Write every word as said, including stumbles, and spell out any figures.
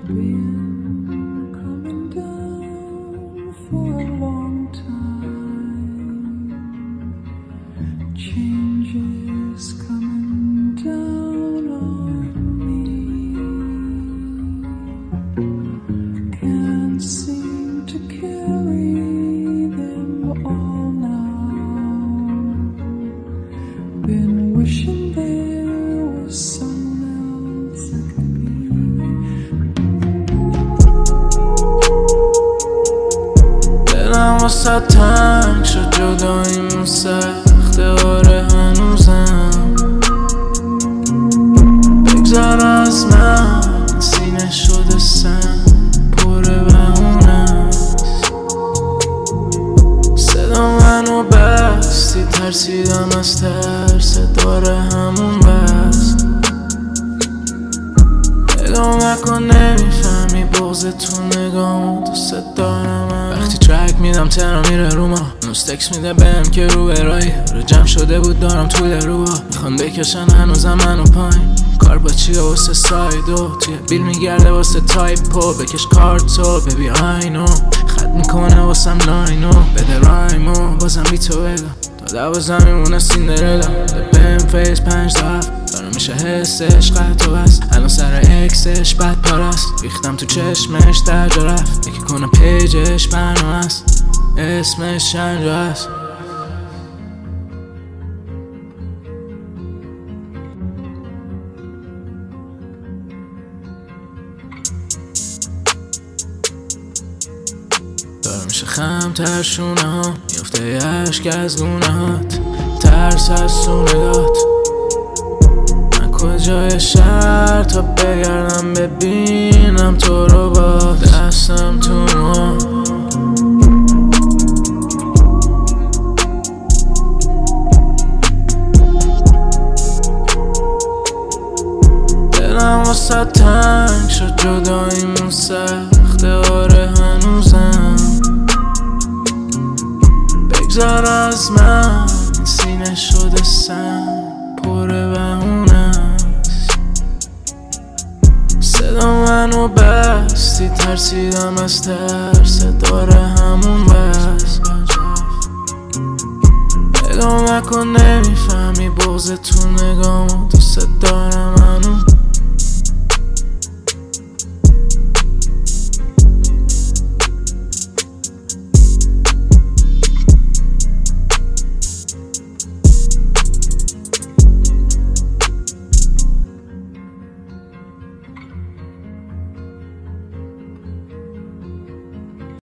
been coming down for a long time. Changes coming down on me. Can't seem to carry them all now. Been wishing there was someone else I could be. دلم واسه تنگ شد جداییمون سخته، آره هنوزم. بگذر از من، سینه شده سن پر بهونه است. صدا منو بستی، ترسیدم از ترس داره همون بس. نگاه نکن نمیفهمی بغض تو نگاهمو، دوست دارم من. وقتی ترک میدم ترا میره رو ما، هنوز تکس میده بهم که رو برایی رو جمع شده بود دارم طول رو ها. میخوان بکشن هنوزم منو پایین، کار با چیه واسه سایدو، توی بیل میگرده واسه تایپو. بکش کارتو ببی آینو، خط میکنه واسم لاینو. بده رایمو بازم بی تو بگم، تا دوازم میمونه سیندرلا. ده بهم فیس پنج تا هفت داره میشه حس عشق تو بس. الان سر اکسش بد پارست، ریختم تو چشمش در جا رفت. یکی کنه پیجش برنامه است، اسمش شنجا است. داره میشه خم تر شونه ها، میفته یه عشق از گونه هات. ترس از سونگات، من کجای شهر تا بگردم ببینم تو رو با دستم تو نوها. دلم واسه تنگ شد جداییمون سخته، آره هنوزم. بگذر از من، سینه شده سن پر بهونه است. صدا منو بستی، ترسیدم از ترس داره همون بس. نگاه نکن نمیفهمی بغض تو نگاهمو، دوست دارم منو.